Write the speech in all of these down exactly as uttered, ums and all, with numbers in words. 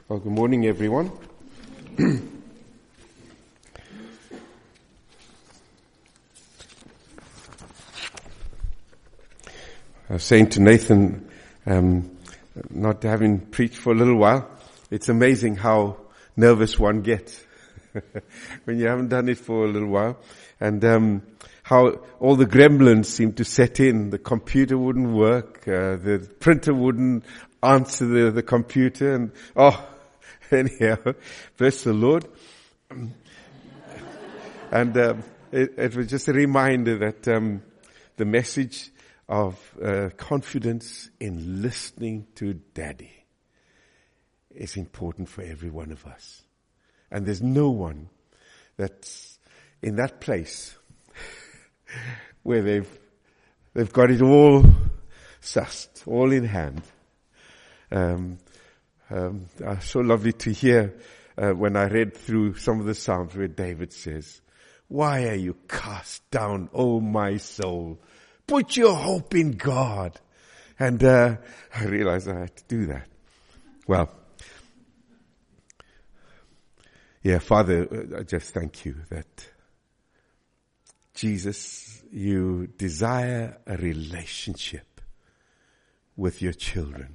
Well, good morning, everyone. I was saying to Nathan, um, not having preached for a little while, it's amazing how nervous one gets when you haven't done it for a little while, and um, how all the gremlins seem to set in. The computer wouldn't work, uh, the printer wouldn't answer the, the computer, and oh, anyhow, bless the Lord. And um, it, it was just a reminder that um, the message of uh, confidence in listening to Daddy is important for every one of us. And there's no one that's in that place where they've they've got it all sussed, all in hand. Um, um, uh, so lovely to hear uh, when I read through some of the Psalms where David says, "Why are you cast down, O my soul? Put your hope in God." And uh, I realized I had to do that. Well, yeah, Father, I just thank you that, Jesus, you desire a relationship with your children.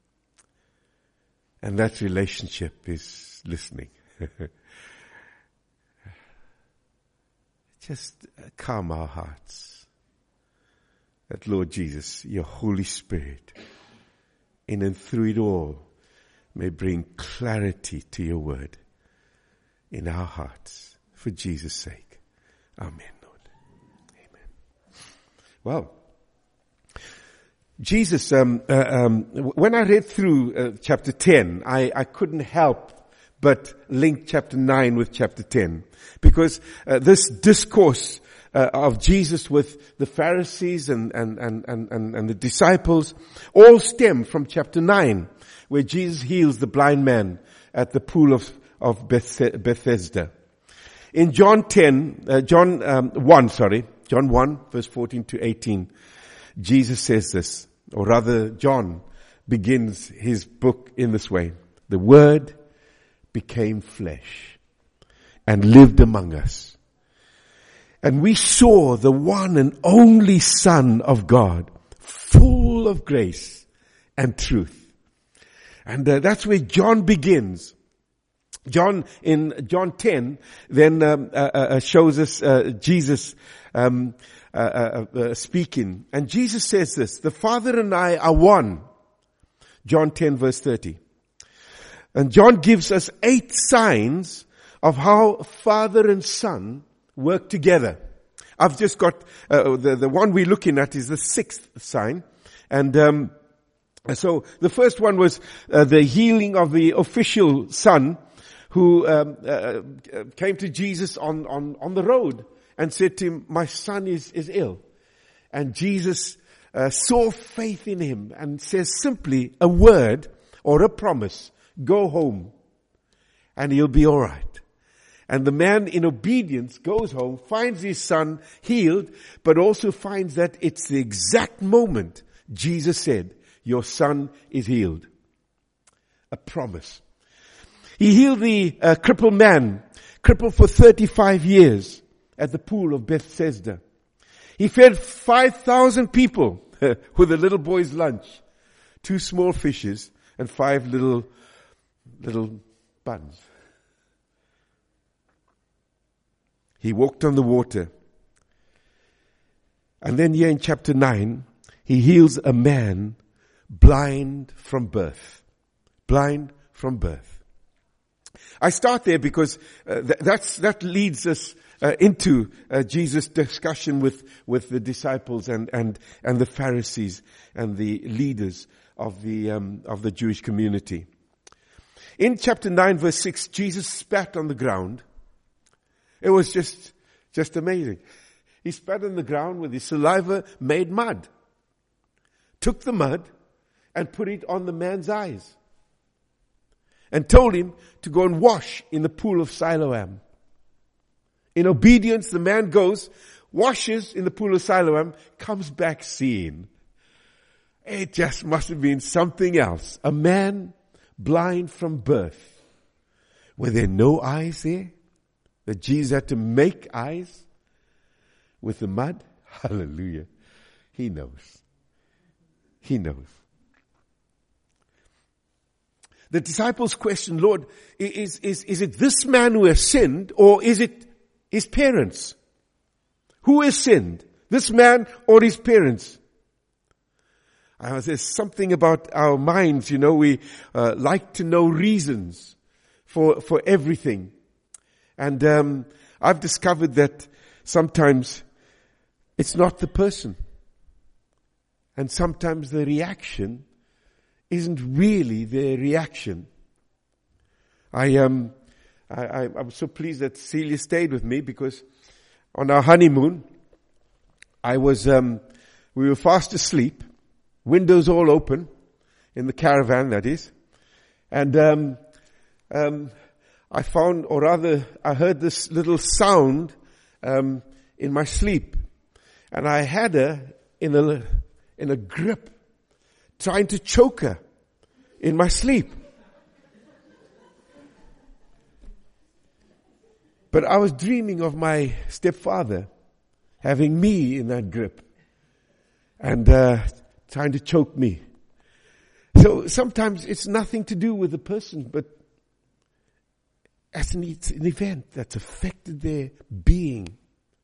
And that relationship is listening. Just calm our hearts. That, Lord Jesus, your Holy Spirit, in and through it all, may bring clarity to your word in our hearts. For Jesus' sake. Amen, Lord. Amen. Well, Jesus, um, uh, um, when I read through uh, chapter ten, I, I couldn't help but link chapter nine with chapter ten. Because uh, this discourse uh, of Jesus with the Pharisees and, and, and, and, and the disciples all stem from chapter nine, where Jesus heals the blind man at the pool of, of Bethesda. In John ten, uh, John um, one, sorry, John one, verse fourteen to eighteen, Jesus says this, or rather John begins his book in this way. The Word became flesh and lived among us. And we saw the one and only Son of God, full of grace and truth. And uh, that's where John begins. John, in John ten, then um, uh, uh, shows us uh, Jesus um, uh, uh, uh, speaking. And Jesus says this, "The Father and I are one." John ten, verse thirty. And John gives us eight signs of how Father and Son work together. I've just got, uh, the, the one we're looking at is the sixth sign. And um, so the first one was uh, the healing of the official son, who um, uh, came to Jesus on, on, on the road and said to him, "My son is, is ill." And Jesus uh, saw faith in him and says simply a word or a promise, "Go home and he'll be all right." And the man in obedience goes home, finds his son healed, but also finds that it's the exact moment Jesus said, "Your son is healed." A promise. He healed the uh, crippled man, crippled for thirty-five years at the pool of Bethesda. He fed five thousand people with a little boy's lunch, two small fishes and five little, little buns. He walked on the water. And then here in chapter nine, he heals a man blind from birth. Blind from birth. I start there because uh, th- that's, that leads us uh, into uh, Jesus' discussion with, with the disciples and, and, and the Pharisees and the leaders of the, um, of the Jewish community. In chapter nine, verse six, Jesus spat on the ground. It was just, just amazing. He spat on the ground with his saliva made mud. Took the mud and put it on the man's eyes. And told him to go and wash in the pool of Siloam. In obedience, the man goes, washes in the pool of Siloam, comes back seeing. It just must have been something else. A man blind from birth. Were there no eyes there? That Jesus had to make eyes with the mud? Hallelujah. He knows. He knows. The disciples questioned, Lord, is, is, is it this man who has sinned, or is it his parents? Who has sinned? This man or his parents? Uh, there's something about our minds, you know, we uh, like to know reasons for for everything. And um, I've discovered that sometimes it's not the person. And sometimes the reaction isn't really the reaction. I um, I, I, I'm so pleased that Celia stayed with me, because on our honeymoon, I was, um, we were fast asleep, windows all open, in the caravan, that is. And um, um, I found, or rather, I heard this little sound um, in my sleep. And I had her in a, in a grip, trying to choke her in my sleep. But I was dreaming of my stepfather having me in that grip and uh, trying to choke me. So sometimes it's nothing to do with the person, but as an, it's an event that's affected their being.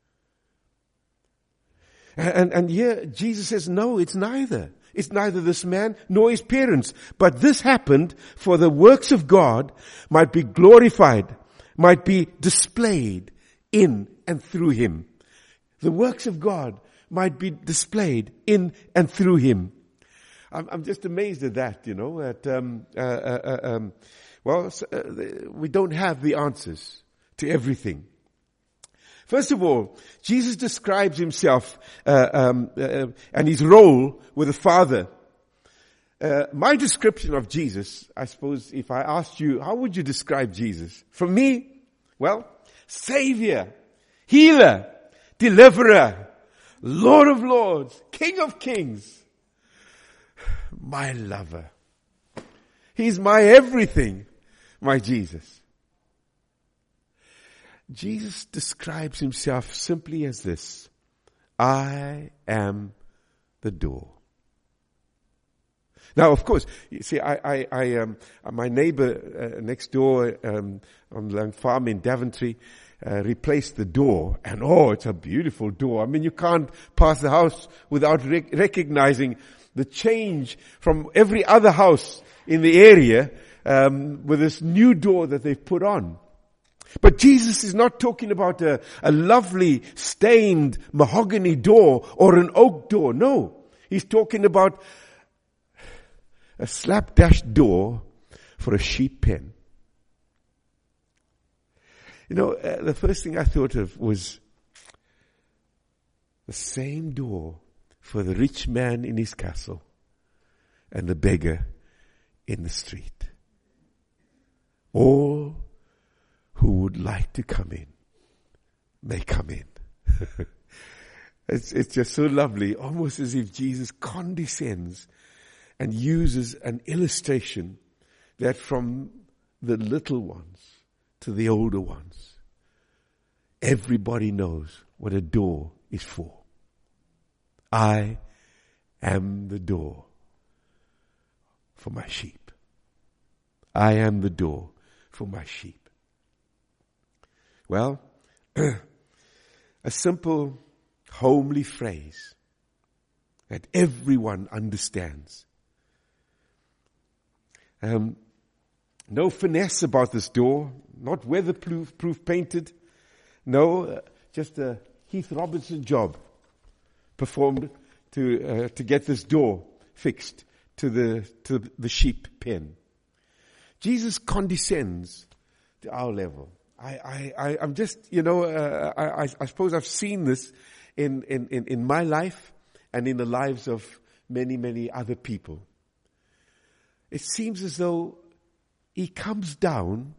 And, and here Jesus says, no, it's neither. It's neither this man nor his parents. But this happened for the works of God might be glorified, might be displayed in and through him. The works of God might be displayed in and through him. I'm, I'm just amazed at that, you know, that, um, uh, uh, um, well, uh, we don't have the answers to everything. First of all, Jesus describes himself uh, um, uh, and his role with the Father. Uh, my description of Jesus, I suppose, if I asked you, how would you describe Jesus? For me, well, Savior, Healer, Deliverer, Lord of Lords, King of Kings, my lover. He's my everything, my Jesus. Jesus describes himself simply as this: I am the door. Now, of course, you see, I, I, I um, my neighbor uh, next door um, on Lang Farm in Daventry uh, replaced the door, and oh, it's a beautiful door. I mean, you can't pass the house without rec- recognizing the change from every other house in the area um, with this new door that they've put on. But Jesus is not talking about a, a lovely stained mahogany door or an oak door. No, he's talking about a slapdash door for a sheep pen. You know, uh, the first thing I thought of was the same door for the rich man in his castle and the beggar in the street. All who would like to come in may come in. it's, it's just so lovely, almost as if Jesus condescends and uses an illustration that from the little ones to the older ones, everybody knows what a door is for. I am the door for my sheep. I am the door for my sheep. Well, a simple, homely phrase that everyone understands. Um, no finesse about this door, not weatherproof proof painted. No, uh, just a Heath Robinson job performed to uh, to get this door fixed to the to the sheep pen. Jesus condescends to our level. I, I, I'm just, you know, uh, I, I suppose I've seen this in, in, in, in my life and in the lives of many, many other people. It seems as though he comes down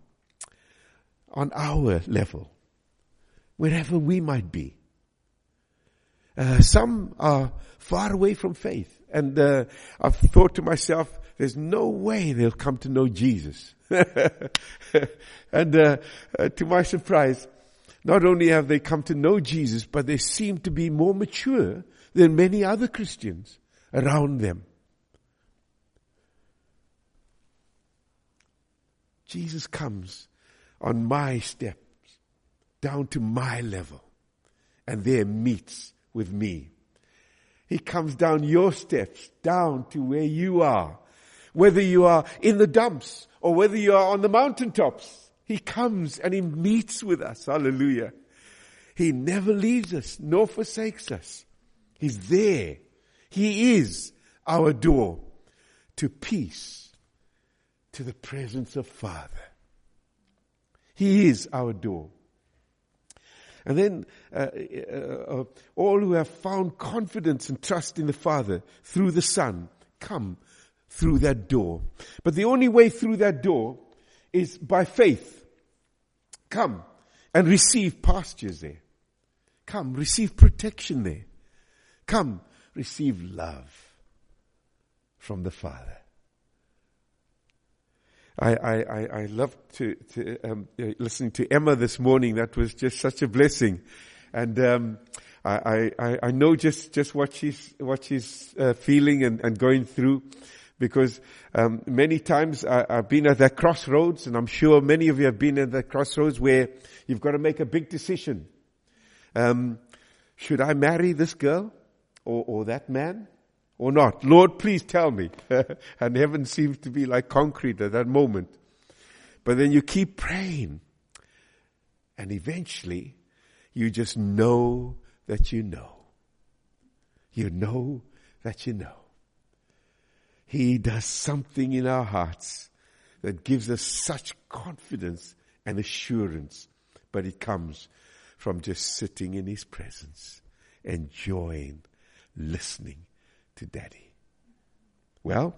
on our level, wherever we might be. Uh, some are far away from faith. And uh, I've thought to myself, there's no way they'll come to know Jesus. and uh, uh, to my surprise, not only have they come to know Jesus, but they seem to be more mature than many other Christians around them. Jesus comes on my steps, down to my level, and there meets with me. He comes down your steps, down to where you are. Whether you are in the dumps or whether you are on the mountaintops, He comes and He meets with us. Hallelujah. He never leaves us nor forsakes us. He's there. He is our door to peace, to the presence of Father. He is our door. And then uh, uh, uh, all who have found confidence and trust in the Father through the Son come through that door. But the only way through that door is by faith. Come and receive pastures there. Come, receive protection there. Come, receive love from the Father. I, I, I, I loved to, to um, uh, listening to Emma this morning. That was just such a blessing. And um, I, I, I know just, just what she's, what she's uh, feeling and, and going through. Because um, many times I, I've been at that crossroads, and I'm sure many of you have been at that crossroads where you've got to make a big decision. Um, should I marry this girl or, or that man or not? Lord, please tell me. And heaven seems to be like concrete at that moment. But then you keep praying, and eventually you just know that you know. You know that you know. He does something in our hearts that gives us such confidence and assurance. But it comes from just sitting in His presence, enjoying, listening to Daddy. Well,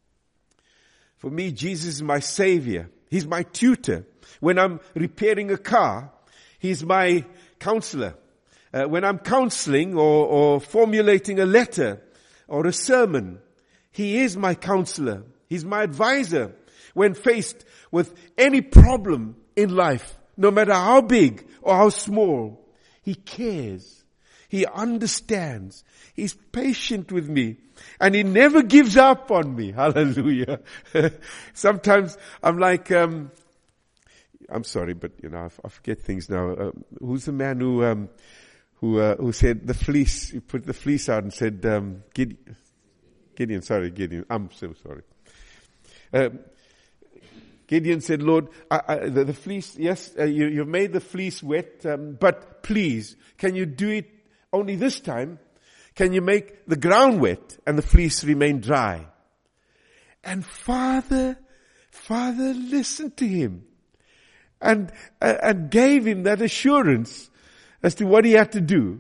for me, Jesus is my Savior. He's my tutor. When I'm repairing a car, He's my counselor. Uh, when I'm counseling or, or formulating a letter or a sermon, He is my counselor. He's my advisor. When faced with any problem in life, no matter how big or how small, He cares. He understands. He's patient with me. And He never gives up on me. Hallelujah. Sometimes I'm like, um, I'm sorry, but you know, I, I forget things now. Uh, who's the man who, um, who, uh, who said the fleece, he put the fleece out and said, um, Gideon, Gideon, sorry, Gideon, I'm so sorry. Um, Gideon said, Lord, I, I, the, the fleece, yes, uh, you, you've made the fleece wet, um, but please, can you do it only this time? Can you make the ground wet and the fleece remain dry? And Father, Father listened to him and, uh, and gave him that assurance as to what he had to do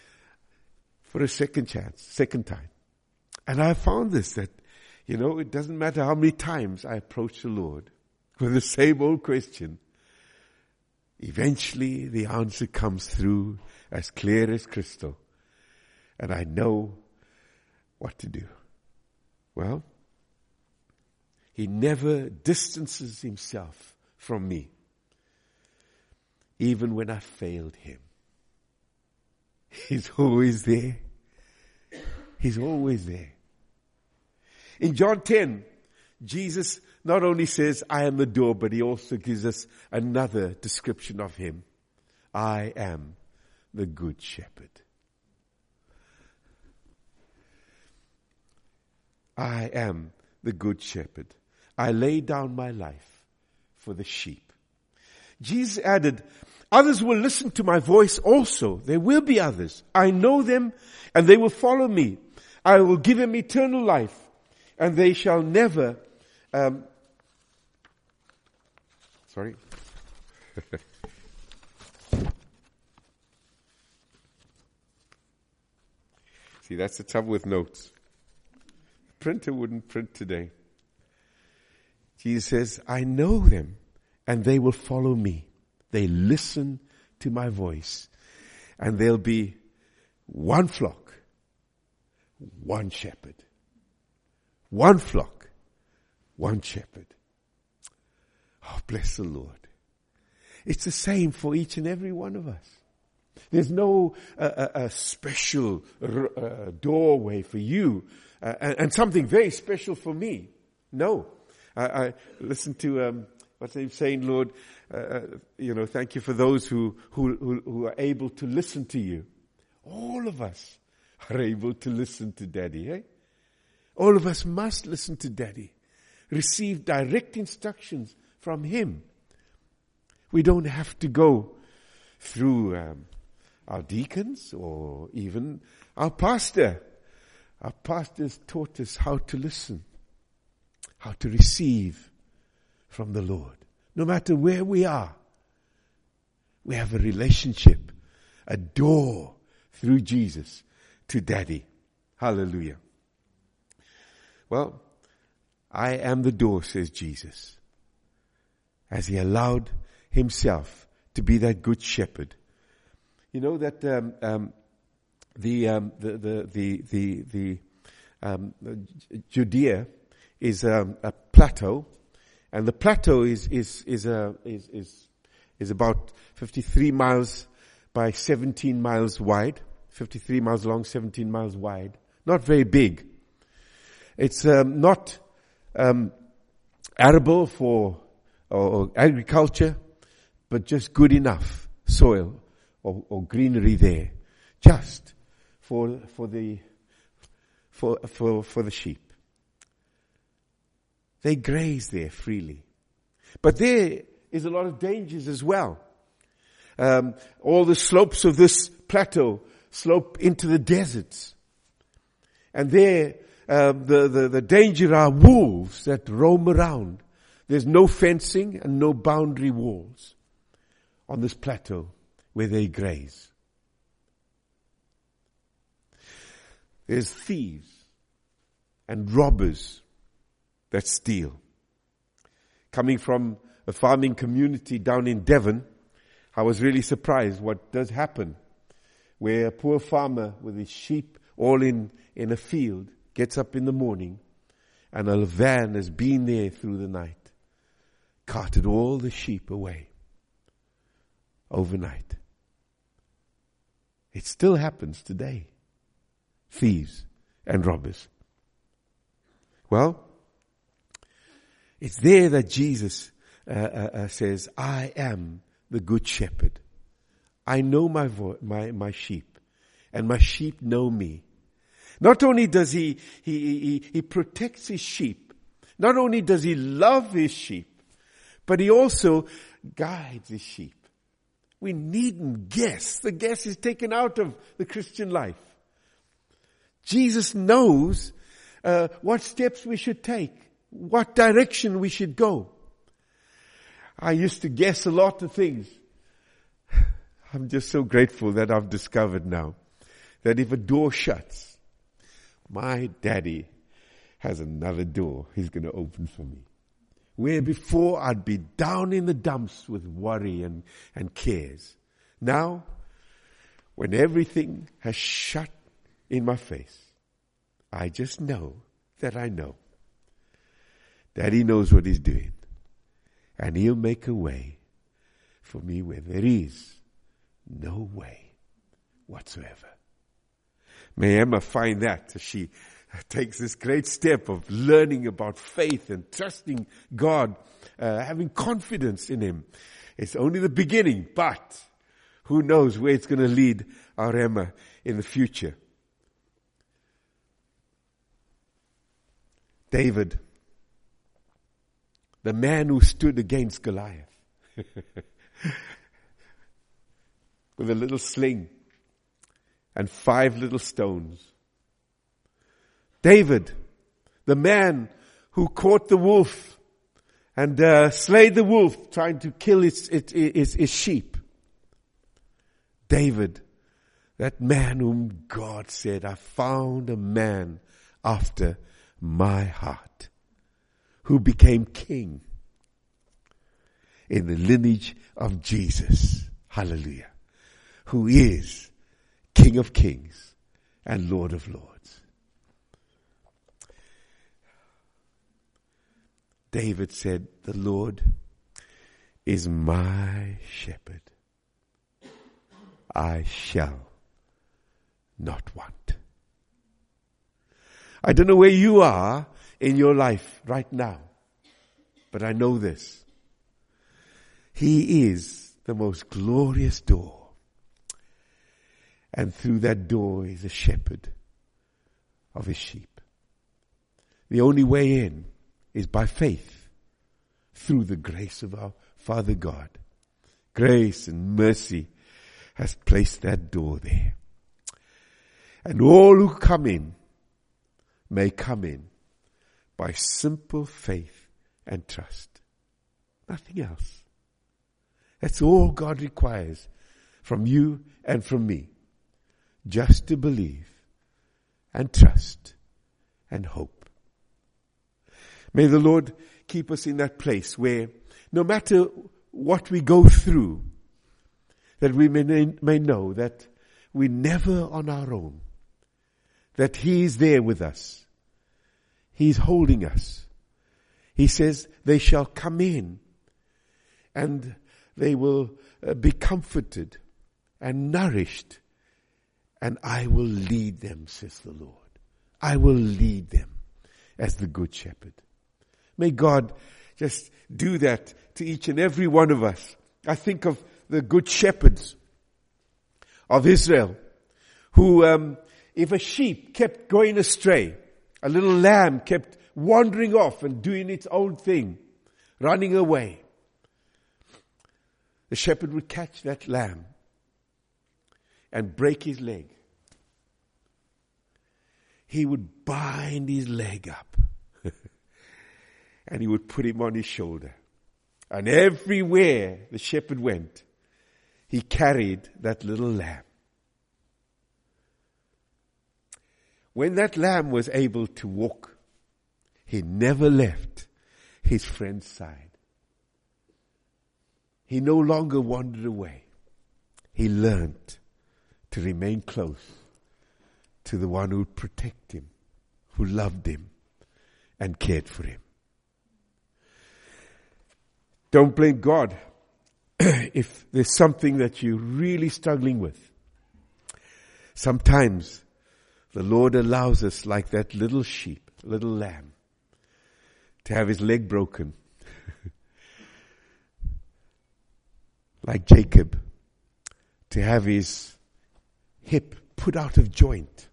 for a second chance, second time. And I found this, that, you know, it doesn't matter how many times I approach the Lord with the same old question. Eventually the answer comes through as clear as crystal. And I know what to do. Well, He never distances Himself from me. Even when I failed Him. He's always there. He's always there. In John ten, Jesus not only says, I am the door, but He also gives us another description of Him. I am the good shepherd. I am the good shepherd. I lay down my life for the sheep. Jesus added, others will listen to my voice also. There will be others. I know them and they will follow me. I will give them eternal life and they shall never, um, sorry. See, that's the trouble with notes. The printer wouldn't print today. Jesus says, I know them and they will follow me. They listen to my voice and they'll be One flock, one shepherd. One flock, one shepherd. Oh, bless the Lord. It's the same for each and every one of us. There's no uh, uh, uh, special uh, doorway for you uh, and, and something very special for me. No. I, I listen to um, what they're saying, Lord, uh, you know, thank you for those who, who, who, who are able to listen to you. All of us are able to listen to Daddy, eh? All of us must listen to Daddy. Receive direct instructions from Him. We don't have to go through um, our deacons or even our pastor. Our pastors taught us how to listen, how to receive from the Lord. No matter where we are, we have a relationship, a door through Jesus to Daddy. Hallelujah. Well, I am the door, says Jesus, as He allowed Himself to be that good shepherd. You know that um, um, the, um, the the the the the um, Judea is um, a plateau, and the plateau is is is a is is is about fifty-three miles by seventeen miles wide, fifty-three miles long, seventeen miles wide. Not very big. It's um, not um, arable for or, or agriculture, but just good enough soil or, or greenery there, just for for the for for for the sheep. They graze there freely, but there is a lot of dangers as well. Um, all the slopes of this plateau slope into the deserts, and there. Uh, the, the, the danger are wolves that roam around. There's no fencing and no boundary walls on this plateau where they graze. There's thieves and robbers that steal. Coming from a farming community down in Devon, I was really surprised what does happen where a poor farmer with his sheep all in, in a field gets up in the morning and a van has been there through the night, carted all the sheep away overnight. It still happens today. Thieves and robbers. Well, it's there that Jesus uh, uh, uh, says, I am the good shepherd. I know my, vo- my, my sheep, and my sheep know me. Not only does he, he, he, he protects his sheep, not only does he love his sheep, but he also guides his sheep. We needn't guess. The guess is taken out of the Christian life. Jesus knows uh, what steps we should take, what direction we should go. I used to guess a lot of things. I'm just so grateful that I've discovered now that if a door shuts, my Daddy has another door He's going to open for me. Where before I'd be down in the dumps with worry and, and cares. Now, when everything has shut in my face, I just know that I know. Daddy knows what He's doing. And He'll make a way for me where there is no way whatsoever. May Emma find that as she takes this great step of learning about faith and trusting God, uh, having confidence in Him. It's only the beginning, but who knows where it's going to lead our Emma in the future. David, the man who stood against Goliath with a little sling and five little stones. David, the man who caught the wolf and uh, slayed the wolf trying to kill its, its, its, its sheep. David, that man whom God said, I found a man after my heart, who became king in the lineage of Jesus. Hallelujah. Who is King King of Kings and Lord of Lords. David said, the Lord is my shepherd. I shall not want. I don't know where you are in your life right now, but I know this. He is the most glorious door. And through that door is a shepherd of his sheep. The only way in is by faith through the grace of our Father God. Grace and mercy has placed that door there. And all who come in may come in by simple faith and trust. Nothing else. That's all God requires from you and from me. Just to believe and trust and hope. May the Lord keep us in that place where no matter what we go through, that we may, may know that we're never on our own. That He is there with us. He's holding us. He says they shall come in and they will uh, be comforted and nourished, and I will lead them, says the Lord. I will lead them as the good shepherd. May God just do that to each and every one of us. I think of the good shepherds of Israel who, um, if a sheep kept going astray, a little lamb kept wandering off and doing its own thing, running away, the shepherd would catch that lamb and break his leg. He would bind his leg up and he would put him on his shoulder. And everywhere the shepherd went, he carried that little lamb. When that lamb was able to walk, he never left his friend's side. He no longer wandered away. He learned to remain close to the one who would protect him, who loved him and cared for him. Don't blame God if there's something that you're really struggling with. Sometimes the Lord allows us, like that little sheep, little lamb, to have his leg broken. Like Jacob, to have his hip put out of joint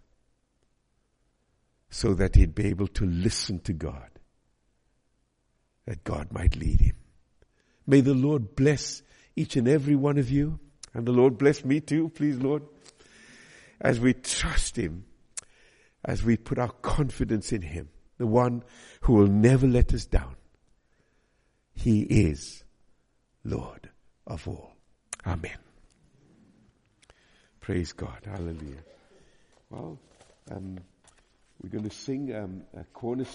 so that he'd be able to listen to God, that God might lead him. May the Lord bless each and every one of you, and the Lord bless me too, please Lord, as we trust Him, as we put our confidence in Him, the one who will never let us down. He is Lord of all. Amen. Praise God. Hallelujah. Well, um, we're going to sing um, a cornerstone.